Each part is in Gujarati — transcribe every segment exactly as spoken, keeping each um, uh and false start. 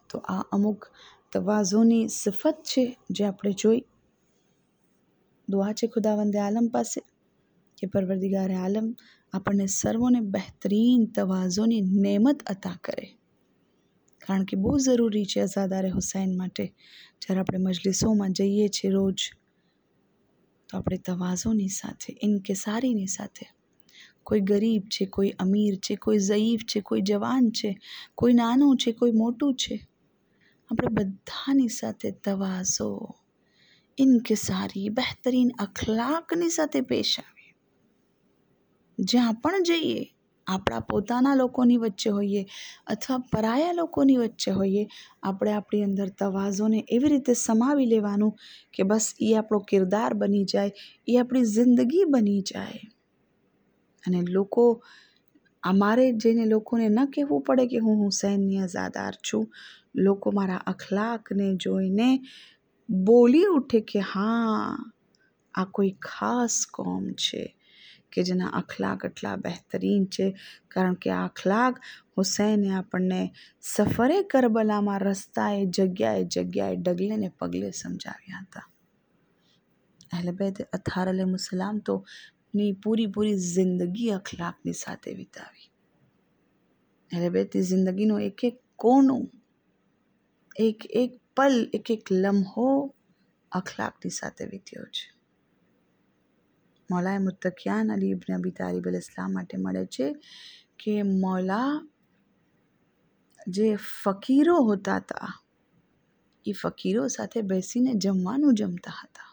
તો આ અમુક તવાઝોની સિફત છે જે આપણે જોઈ. દુઆ છે ખુદાવંદે આલમ પાસે કે પરવરદિગાર આલમ આપણને સર્વોને બહેતરીન તવાઝોની નેમત અતા કરે. કારણ કે બહુ જરૂરી છે અઝાદારે હુસૈન માટે. જ્યારે આપણે મજલિસોમાં જઈએ છીએ રોજ, તો આપણે તવાઝોની સાથે, ઇન્કિસારીની સાથે, કોઈ ગરીબ છે, કોઈ અમીર છે, કોઈ ઝયીફ છે, કોઈ જવાન છે, કોઈ નાનું છે, કોઈ મોટું છે, આપણે બધાની સાથે તવાઝો, ઇન્કિસારી, બહેતરીન અખલાકની સાથે પેશ આવીએ. જ્યાં પણ જઈએ, આપણા પોતાના લોકોની વચ્ચે હોઈએ અથવા પરાયા લોકોની વચ્ચે હોઈએ, આપણે આપણી અંદર તવાઝોને એવી રીતે સમાવી લેવાનું કે બસ એ આપણો કિરદાર બની જાય, એ આપણી જિંદગી બની જાય. અને લોકો, અમારે જઈને લોકોને ન કહેવું પડે કે હું હુસૈનની અઝાદાર છું. લોકો મારા અખલાકને જોઈને બોલી ઉઠે કે હા, આ કોઈ ખાસ કોમ છે કે જેના અખલાક આટલા બહેતરીન છે. કારણ કે આ અખલાક હુસૈને આપણને સફરે કરબલામાં રસ્તાએ, જગ્યાએ જગ્યાએ, ડગલે ને પગલે સમજાવ્યા હતા. અહલે બેત અથાર અલૈહિસ્સલામ તો ની પૂરી પૂરી જિંદગી અખલાકની સાથે વિતાવી. અહલે બેતની જિંદગીનો એક એક કોનું, એક એક પલ, એક એક લમ્હો અખલાકની સાથે વીત્યો છે. મૌલાએ મુત્તકિયાન અલી ઇબ્ન અબી તાલિબ અલ-ઇસ્લામ માટે મળે છે કે મૌલા જે ફકીરો હોતા હતા, એ ફકીરો સાથે બેસીને જમવાનું જમતા હતા.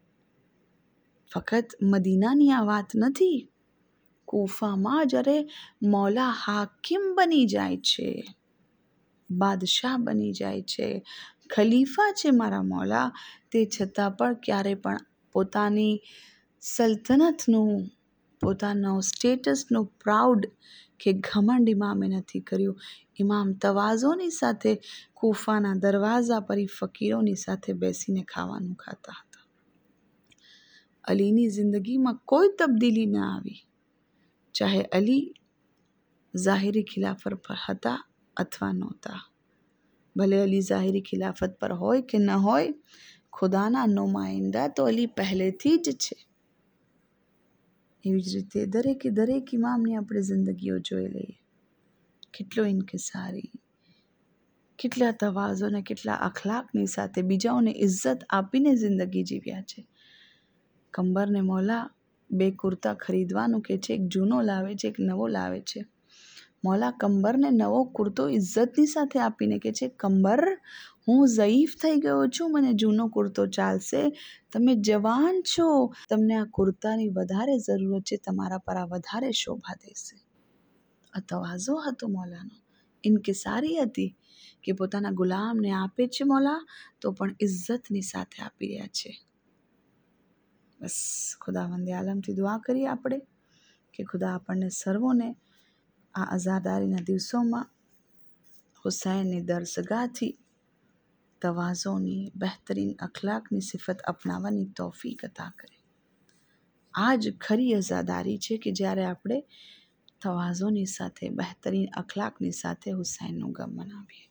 ફક્ત મદીનાની આ વાત નથી, કૂફામાં જ્યારે મૌલા હાકિમ બની જાય છે, બાદશાહ બની જાય છે, ખલીફા છે મારા મૌલા, તે છતાં પણ ક્યારે પણ પોતાની સલ્તનતનું, પોતાનો સ્ટેટસનું પ્રાઉડ કે ઘમંડ ઇમામે નથી કર્યું. ઇમામ તવાઝોની સાથે કૂફાના દરવાજા પર એ ફકીરોની સાથે બેસીને ખાવાનું ખાતા હતા. અલીની જિંદગીમાં કોઈ તબદીલી ન આવી, ચાહે અલી ઝાહિરી ખિલાફત પર હતા અથવા નહોતા. ભલે અલી ઝાહિરી ખિલાફત પર હોય કે ન હોય, ખુદાના નુમાઇંદા તો અલી પહેલેથી જ છે. એવી જ રીતે દરેકે દરેક ઇમામની આપણે જિંદગીઓ જોઈ લઈએ, કેટલો ઇન્કિસારી, કેટલા તવાઝો ને કેટલા અખલાકની સાથે બીજાઓને ઇજ્જત આપીને જિંદગી જીવ્યા છે. કંબરને મૌલા બે કુર્તા ખરીદવાનું કે છે, એક જૂનો લાવે છે, એક નવો લાવે છે. મૌલા કંબરને નવો કુર્તો ઇજ્જતની સાથે આપીને કે છે, કંબર હું ઝયીફ થઈ ગયો છું, મને જૂનો કુર્તો ચાલશે, તમે જવાન છો, તમને આ કુર્તાની વધારે જરૂરત છે, તમારા પર આ વધારે શોભા દેશે. આ તવાઝો હતો મૌલાનો, ઇન્કિસારી હતી કે પોતાના ગુલામને આપે છે મૌલા, તો પણ ઇજ્જતની સાથે આપી રહ્યા છે. બસ ખુદાવંદે આલમથી દુઆ કરીએ આપણે કે ખુદા આપણને સર્વોને આ અઝાદારીના દિવસોમાં હુસૈનની દરસગાહથી તવાઝોની, બહેતરીન અખલાકની સિફત અપનાવવાની તૌફીક અતા કરે. આ જ ખરી અઝાદારી છે કે જ્યારે આપણે તવાઝોની સાથે, બહેતરીન અખલાકની સાથે હુસૈનનું ગમ મનાવીએ.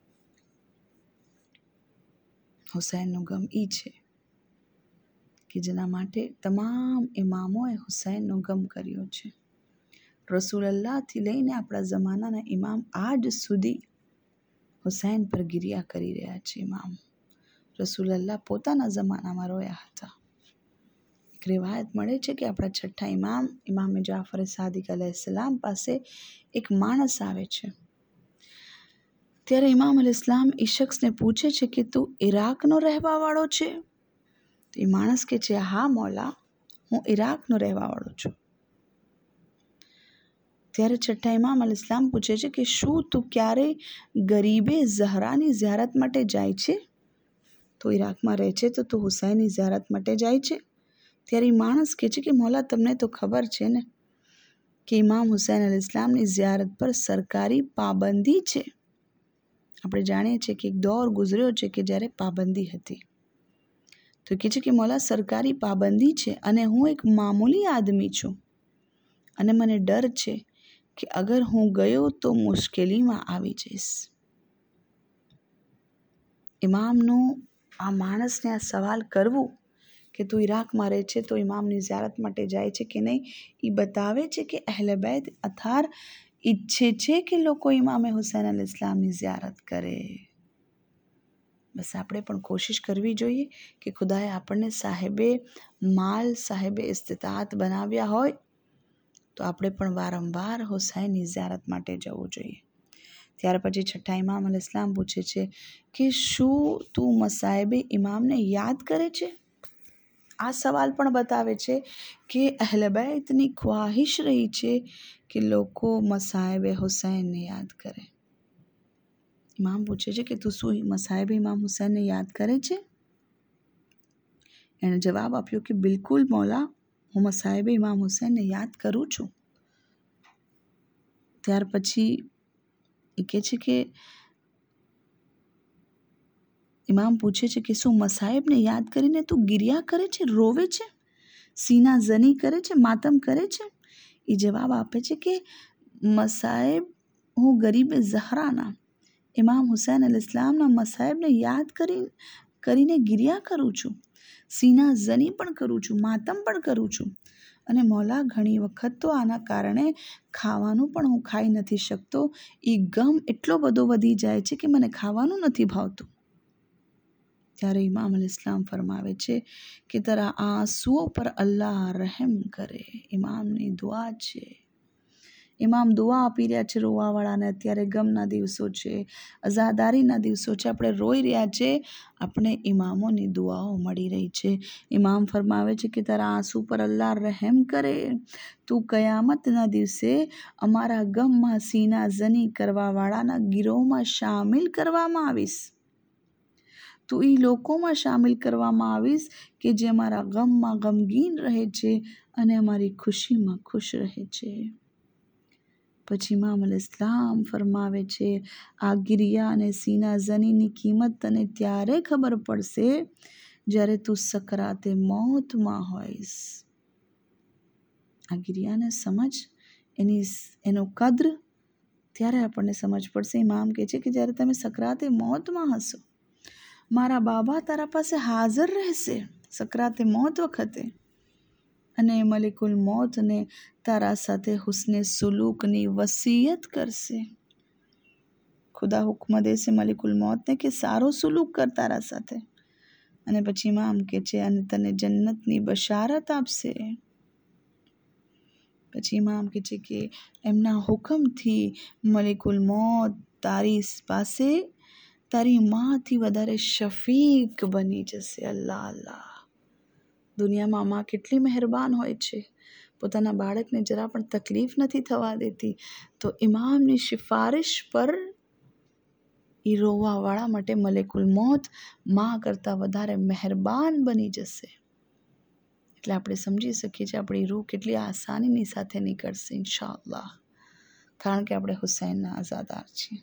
હુસૈનનું ગમ એ છે કે જેના માટે તમામ ઇમામોએ હુસૈનનો ગમ કર્યો છે. રસૂલલ્લાહથી લઈને આપણા જમાનાના ઇમામ આજ સુધી હુસૈન પર ગિરિયા કરી રહ્યા છે. ઇમામ રસૂલલ્લાહ પોતાના જમાનામાં રોયા હતા. એક રિવાયત મળે છે કે આપણા છઠ્ઠા ઇમામ ઇમામ જાફર સાદિક અલૈહિસ્સલામ પાસે એક માણસ આવે છે. ત્યારે ઇમામ અલ-ઇસ્લામ એ શખ્સને પૂછે છે કે તું ઈરાકનો રહેવાવાળો છે? તો એ માણસ કે છે, હા મૌલા, હું ઈરાકનો રહેવાવાળો છું. ત્યારે છઠ્ઠા ઇમામ અલ-ઇસ્લામ પૂછે છે કે શું તું ક્યારેય ગરીબે ઝહરાની ઝિયારત માટે જાય છે? તો ઈરાકમાં રહે છે તો તું હુસૈનની ઝિયારત માટે જાય છે? ત્યારે એ માણસ કહે છે કે મૌલા, તમને તો ખબર છે ને કે ઇમામ હુસૈન અલ-ઇસ્લામની ઝિયારત પર સરકારી પાબંદી છે. આપણે જાણીએ છીએ કે એક દોર ગુજર્યો છે કે જ્યારે પાબંદી હતી. તો કહે છે કે મૌલા, સરકારી પાબંદી છે અને હું એક મામૂલી આદમી છું અને મને ડર છે કે અગર હું ગયો તો મુશ્કેલીમાં આવી જઈશ. ઇમામનું આ માણસને આ સવાલ કરવું કે તું ઈરાકમાં રહે છે તો ઇમામની ઝિયારત માટે જાય છે કે નહીં, એ બતાવે છે કે અહલે બેત અથાર ઈચ્છે છે કે લોકો ઇમામે હુસૈન અલ ઇસ્લામની ઝિયારત કરે. બસ આપણે પણ કોશિશ કરવી જોઈએ કે ખુદાએ આપણને સાહેબે માલ સાહેબે ઇસ્તિતાત બનાવ્યા હોય તો આપણે પણ વારંવાર હુસૈનની ઝિયારત માટે જવું જોઈએ. ત્યાર પછી છઠ્ઠા ઇમામ અલ ઇસ્લામ પૂછે છે કે શું તું મસાહેબે ઇમામને યાદ કરે છે? આ સવાલ પણ બતાવે છે કે અહલે બેતની ખ્વાહિશ રહી છે કે લોકો મસાહેબે હુસૈનને યાદ કરે. ઇમામ પૂછે છે કે તું શું મસાહેબે ઇમામ હુસૈનને યાદ કરે છે? એણે જવાબ આપ્યો કે બિલકુલ મૌલા, હું મસાહેબે ઇમામ હુસૈનને યાદ કરું છું. ત્યાર પછી એ કહે છે કે ઇમામ પૂછે છે કે શું મસાહેબને યાદ કરીને તું ગિરિયા કરે છે, રોવે છે, સીના ઝની કરે છે, માતમ કરે છે? એ જવાબ આપે છે કે મસાહેબ, હું ગરીબે ઝહરાના ઇમામ હુસૈન અલ ઇસ્લામના મસાહેબને યાદ કરી કરીને ગિરિયા કરું છું, સીના ઝની પણ કરું છું, માતમ પણ કરું છું. અને મૌલા ઘણી વખત તો આના કારણે ખાવાનું પણ હું ખાઈ નથી શકતો. એ ગમ એટલો બધો વધી જાય છે કે મને ખાવાનું નથી ભાવતું. ત્યારે ઇમામ અલ ઇસ્લામ ફરમાવે છે કે તારા આંસુઓ પર અલ્લાહ રહેમ કરે. ઇમામની દુઆ છે. ઇમામ દુઆ આપી રહ્યા છે રોવાવાળાને. અત્યારે ગમના દિવસો છે, અઝાદારીના દિવસો છે, આપણે રોઈ રહ્યા છે, આપણે ઇમામોની દુઆઓ મળી રહી છે. ઇમામ ફરમાવે છે કે તારા આંસુ પર અલ્લાહ રહેમ કરે. તું કયામતના દિવસે અમારા ગમમાં સીના ઝની કરવાવાળાના ગીરોમાં શામિલ કરવામાં આવીશ. તું એ લોકોમાં શામિલ કરવામાં આવીશ કે જે અમારા ગમમાં ગમગીન રહે છે અને અમારી ખુશીમાં ખુશ રહે છે. પછી ઇમામ અલ ઇસ્લામ ફરમાવે છે આ ગિરિયા અને સીના ઝનીની કિંમત તને ત્યારે ખબર પડશે જ્યારે તું સકરાતે મોતમાં હોઈશ. આ ગિરિયાને સમજ, એની એનો કદ્ર ત્યારે આપણને સમજ પડશે. ઇમામ કહે છે કે જ્યારે તમે સકરાતે મોતમાં હશો, મારા બાબા તારા પાસે હાજર રહેશે સકરાતે મોત વખતે, અને મલિકુલ મોતને તારા સાથે હુસ્ને સુલૂકની વસીયત કરશે. ખુદા હુક્મ દેશે મલિકુલ મોતને કે સારો સુલૂક કર તારા સાથે. અને પછી ઇમામ કહે છે અને તને જન્નતની બશારત આપશે. પછી ઇમામ કહે છે કે એમના હુકમથી મલિકુલ મોત તારી પાસે તારી માથી વધારે શફીક બની જશે. અલ્લાહ અલ્લાહ. દુનિયામાં માં કેટલી મહેરબાન હોય છે, પોતાના બાળકને જરા પણ તકલીફ નથી થવા દેતી. તો ઇમામની સિફારિશ પર એ રોવાવાળા માટે મલેકુલ મોત માં કરતાં વધારે મહેરબાન બની જશે. એટલે આપણે સમજી શકીએ છીએ આપણી રૂહ કેટલી આસાનીની સાથે નીકળશે ઇન્શાઅલ્લાહ, કારણ કે આપણે હુસૈનના આઝાદાર છીએ.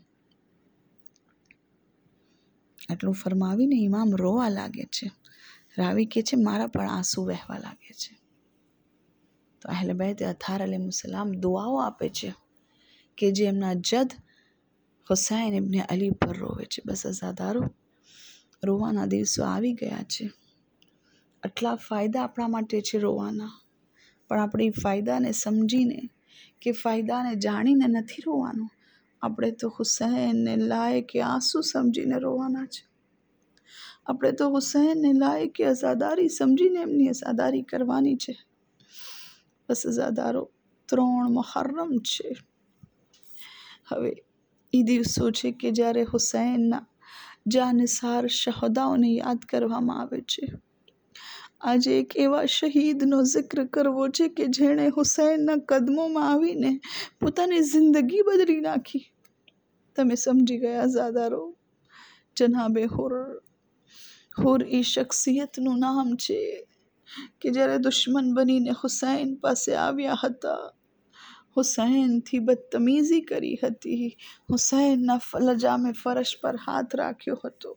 આટલું ફરમાવીને ઇમામ રોવા લાગે છે. રાવી કહે છે મારા પણ આંસુ વહેવા લાગે છે. તો અહલે બેત અથાર અલૈહિસ્સલામ દુઆઓ આપે છે કે જે એમના જદ હુસૈન ઇબ્ને અલી પર રોવે છે. બસ અઝાદારો, રોવાના દિવસો આવી ગયા છે. આટલા ફાયદા આપણા માટે છે રોવાના, પણ આપણે ફાયદાને સમજીને કે ફાયદાને જાણીને નથી રોવાનું. આપણે તો હુસૈનને લાયક આંસુ સમજીને રોવાના છે. આપણે તો હુસૈનને લાયક અઝાદારી સમજીને એમની અઝાદારી કરવાની છે. બસ અઝાદારો, ત્રણ મુહર્રમ છે. હવે એ દિવસો છે કે જ્યારે હુસૈનના જાનસાર શહદાઓને યાદ કરવામાં આવે છે. આજે એક એવા શહીદનો જિક્ર કરવો છે કે જેણે હુસૈનના કદમોમાં આવીને પોતાની જિંદગી બદલી નાખી. તમે સમજી ગયા અઝાદારો. જનાબે હુર. હુર એ શખ્સિયતનું નામ છે કે જ્યારે દુશ્મન બનીને હુસૈન પાસે આવ્યા હતા, હુસૈનથી બદતમીઝી કરી હતી, હુસૈનના લજામે ફરશ પર હાથ રાખ્યો હતો,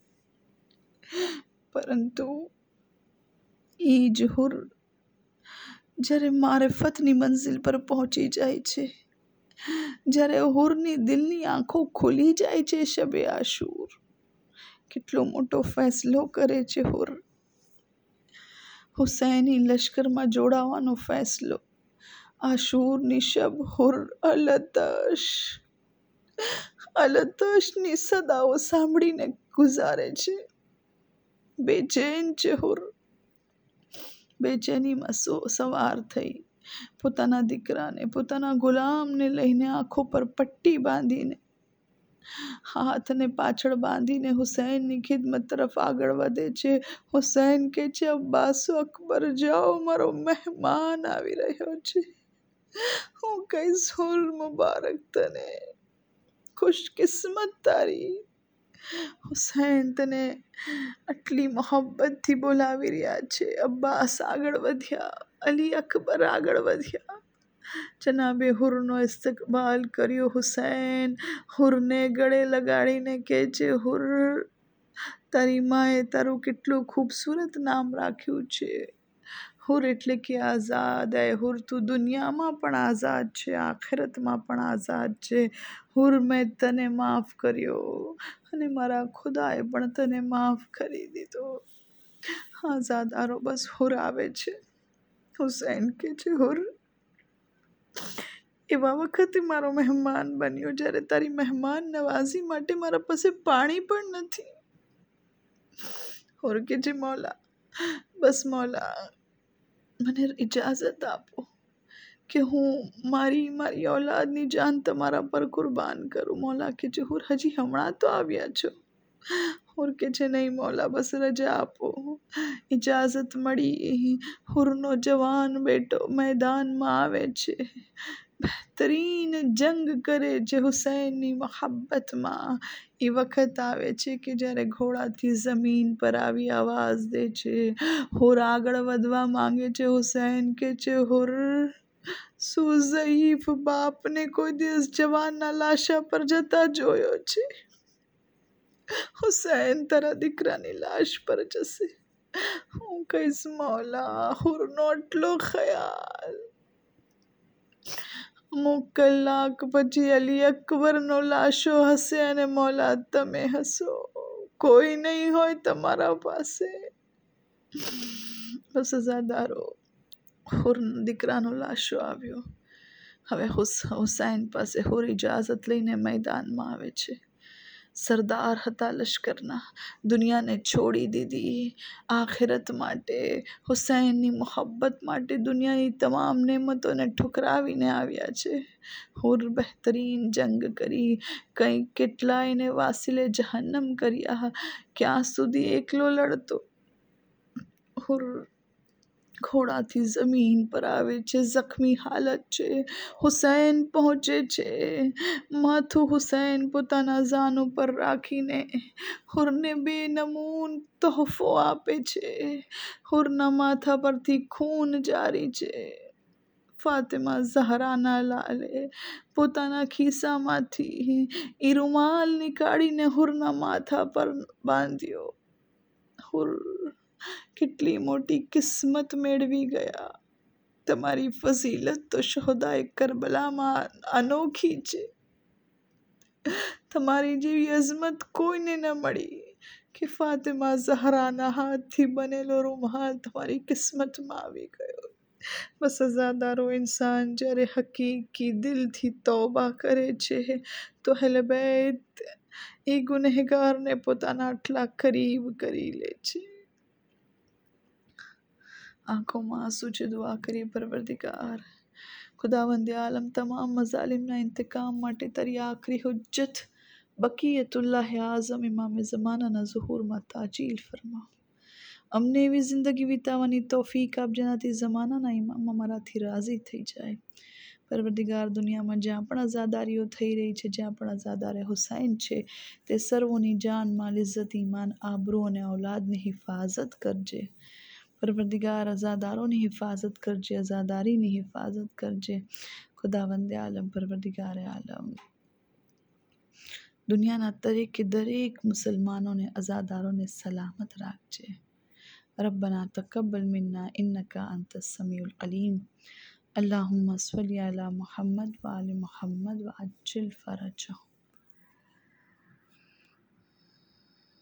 પરંતુ એ જ હુર જ્યારે મારિફતની મંઝિલ પર પહોંચી જાય છે, જ્યારે હુરની દિલની આંખો ખુલી જાય છે શબે આશુર, કેટલો મોટો ફેસલો કરે છે હુર. હુસૈની લશ્કરમાં જોડાવાનો ફેસલો. આ શૂરની શબ હુર અલતશ અલતશની સદાઓ સાંભળીને ગુજારે છે. બેચેન છે હુર. બેચેનીમાં સો સવાર થઈ પોતાના દીકરાને, પોતાના ગુલામને લઈને આંખો પર પટ્ટી બાંધીને, હાથને પાછળ બાંધીને હુસૈનની ખિદમત તરફ આગળ વધે છે. હુસૈન કે છે, અબ્બાસ અકબર જાઓ, મારો મહેમાન આવી રહ્યો છે. હું કહીશ હુર મુબારક તને, ખુશકિસ્મત તારી. હુસૈન તને આટલી મોહબ્બતથી બોલાવી રહ્યા છે. અબ્બાસ આગળ વધ્યા, અલી અકબર આગળ વધ્યા. જનાબે હુરનો ઇસ્તકબાલ કર્યો. હુસૈન હુરને ગળે લગાડીને કહે છે, હુર તારી માએ તારું કેટલું ખૂબસૂરત નામ રાખ્યું છે. હુર એટલે કે આઝાદ. એ હુર તું દુનિયામાં પણ આઝાદ છે, આખિરતમાં પણ આઝાદ છે. હુર મેં તને માફ કર્યો અને મારા ખુદાએ પણ તને માફ કરી દીધો. આઝાદારો બસ હુર આવે છે. હુસૈન કે છે, હુર એવા વખતે મારો મહેમાન બન્યો જ્યારે તારી મહેમાન નવાઝી માટે મારા પાસે પાણી પણ નથી. હુર કે છે, મૌલા બસ મૌલા મને ઇજાઝત આપો કે હું મારી મારી ઔલાદની જાન તમારા પર કુરબાન કરું. મૌલા કે છે, હુર હજી હમણાં તો આવ્યા છો. હુર કે છે, નહીં મૌલા બસ રજા આપો. ઇજાઝત મળી. હુરનો જવાન બેટો મેદાનમાં આવે છે. બહેતરીન જંગ કરે છે હુસૈનની મોહબ્બતમાં. એ વખત આવે છે કે જ્યારે ઘોડાથી જમીન પર આવી આવાજ દે છે. હુર આગળ વધવા માંગે છે. હુસૈન કે છે, હુર શું ઝઈફ બાપને કોઈ દિવસ જવાનના લાશા પર જતા જોયો છે? હુસૈન તારા દીકરાની લાશ પર જશે. હું કહીશ મૌલા હુરનો આટલો ખ્યાલ. અમુક કલાક પછી અલી અકબરનો લાશો હશે અને મૌલા તમે હશો. કોઈ નહીં હોય તમારા પાસે. બસ અઝાદારો હુર દીકરાનો લાશો આવ્યો. હવે હુસૈન પાસે હુર ઇજાઝત લઈને મેદાનમાં આવે છે. સરદાર હતા લશ્કરના, દુનિયાને છોડી દીધી. આખિરત માટે, હુસૈનની મોહબ્બત માટે દુનિયાની તમામ નેમતોને ઠુકરાવીને આવ્યા છે. હુર બહેતરીન જંગ કરી. કંઈક કેટલાયને વાસિલે જહન્નમ કર્યા. ક્યાં સુધી એકલો લડતો. હુર ઘોડાથી જમીન પર આવે છે. જખ્મી હાલત છે. હુસૈન પહોંચે છે. માથું હુસૈન પોતાના ઝાન ઉપર રાખીને હુરને બે નમૂન તોહફો આપે છે. હુરના માથા પરથી ખૂન જારી છે. ફાતિમા ઝહરાના લાલે પોતાના ખિસ્સામાંથી એ રૂમાલ નીકાળીને હુરના માથા પર બાંધ્યો. હુર કેટલી મોટી કિસ્મત મેળવી ગયા. તમારી ફઝીલત તો શહોદાએ કરબલામાં અનોખી છે. તમારી જેવી અઝમત કોઈને ન મળી કે ફાતિમા ઝહરાના હાથથી બનેલો રૂમાલ તમારી કિસ્મતમાં આવી ગયો. બસ અઝાદારો ઇન્સાન જ્યારે હકીકી દિલથી તૌબા કરે છે તો અહલે બૈત એ ગુનેહગારને પોતાના આટલા કરીબ કરી લે છે. આંખોમાં આંસુ છે. દુઆ કરીએ, પરવરદિગાર ખુદાવંદે આલમ તમામ મઝાલિમના ઇંતકામ માટે તારી આખરી હુજ્જત બકીયતુલ્લાહ આઝમ ઇમામ ઝમાનાના ઝુહૂરમાં તાજીલ ફરમાવ. અમને એવી જિંદગી વિતાવવાની તૌફીક આપ જેનાથી ઝમાનાના ઇમામ અમારાથી રાજી થઈ જાય. પરવરદિગાર દુનિયામાં જ્યાં પણ અઝાદારીઓ થઈ રહી છે, જ્યાં પણ અઝાદારે હુસૈન છે, તે સર્વોની જાન, માલ, ઇઝ્ઝત, ઈમાન, આબરૂ અને ઔલાદની હિફાજત કરજે. પરવરદિગાર અઝાદારોની હિફાજત કરજે, અઝાદારીની હિફાજત કરજે. ખુદાવંદે આલમ પરવરદિગાર આલમ દુનિયાના દરેકે દરેક મુસલમાનોને, અઝાદારોને સલામત રાખજે. રબ્બના તકબ્બલ મિન્ના ઇન્નકા અંતસ સમીઉલ અલીમ. અલ્લાहुम्मा सल्ली अला मुहम्मद व आलि मुहम्मद व अज्जिल फरजहु.